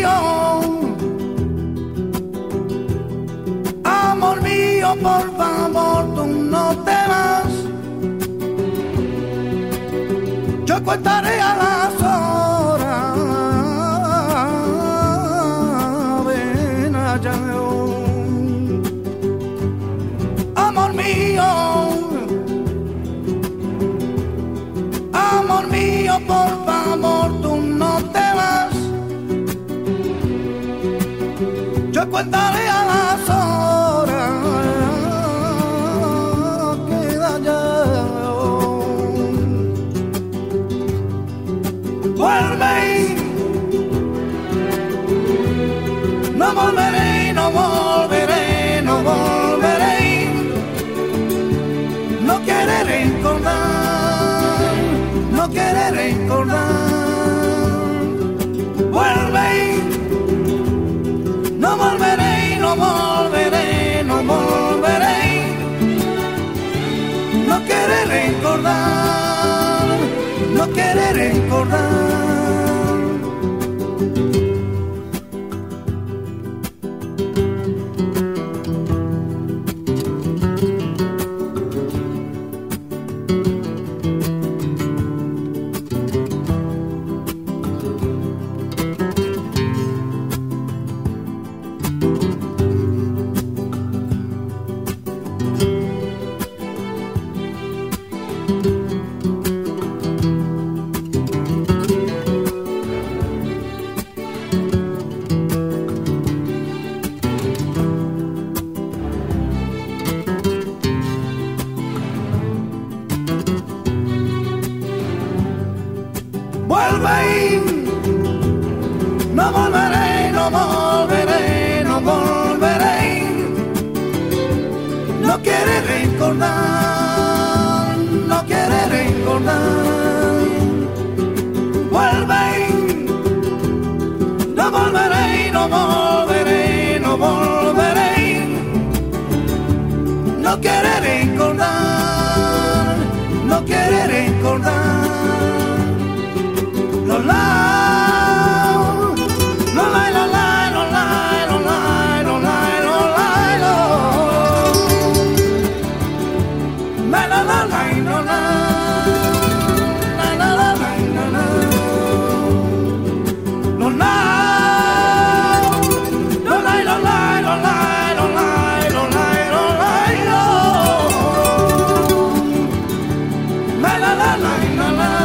mío, por favor, tú no te vas. Yo contaré a las horas. Ven allá, amor mío, por favor, tú no te vas. Yo contaré a las horas. Queda ya. Vuelve, no volveré, no volveré, no volveré. No quiere recordar, no quiere recordar. Vuelve, no volveré, no volveré, no volveré. No quiere recordar, no quiere recordar. Vuelve, no volveré, no volveré, no volveré. No quiere recordar, no quiere recordar. Vuelve, no volveré, no volveré, no volveré. No quiere recordar, no quiere recordar. Lo la, lo la, lo la, lo la, lo la, lo la, lo la, lo. La la la la la la, la la la la la. Lo la, lo la, lo la, lo la, lo la, lo la, lo la, lo. La la la la la la.